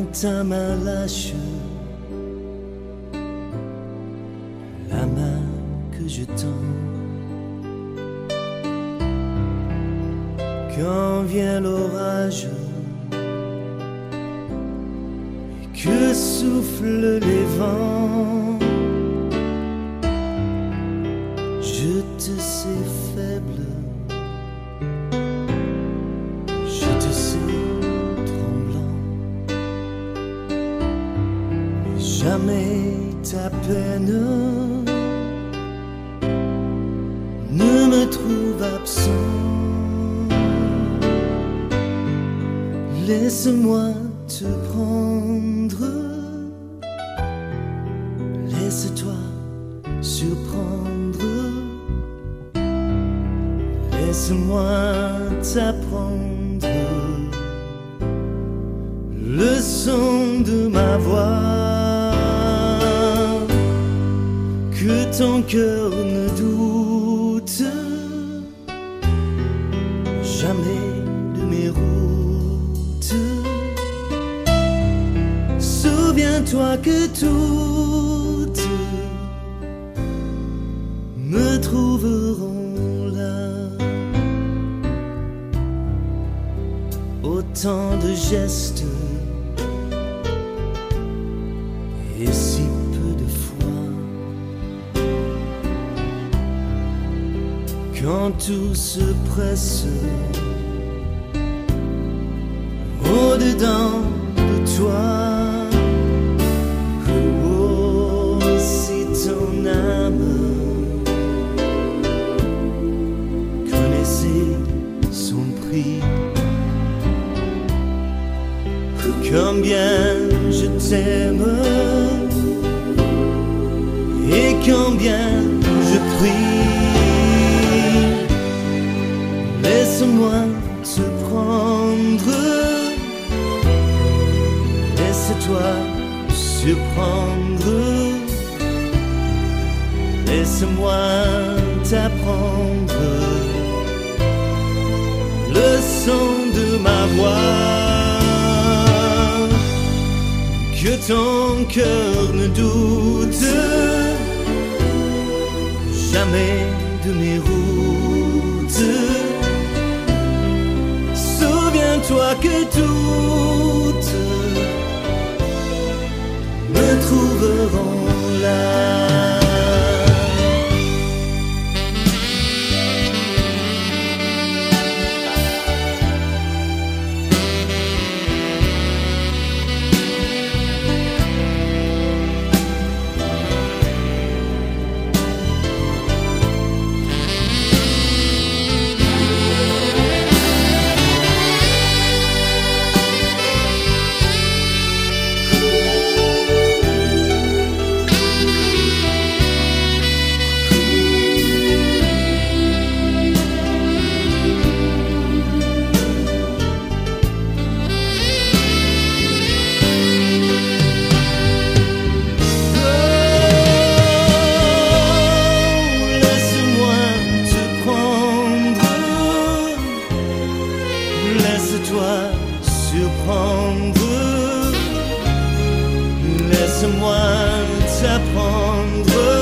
ta main lâche, la main que je tends. Quand vient l'orage et que soufflent les vents, je te sais faible, je te sais tremblant, mais jamais ta peine ne me trouve absent. Laisse-moi te prendre, laisse-toi surprendre, laisse-moi t'apprendre le son de ma voix, que ton cœur ne doute jamais de mes routes. Souviens-toi que toutes me trouveront là. Autant de gestes et si peu de foi. Quand tout se presse au-dedans de toi, oh, si ton âme connaissait son prix, combien je t'aime et combien je prie. Laisse-moi te prendre, laisse-toi surprendre, laisse-moi t'apprendre le son de ma voix, que ton cœur ne doute jamais de mes routes. Souviens-toi que toutes me trouveront là. Laisse-toi surprendre, laisse-moi t'apprendre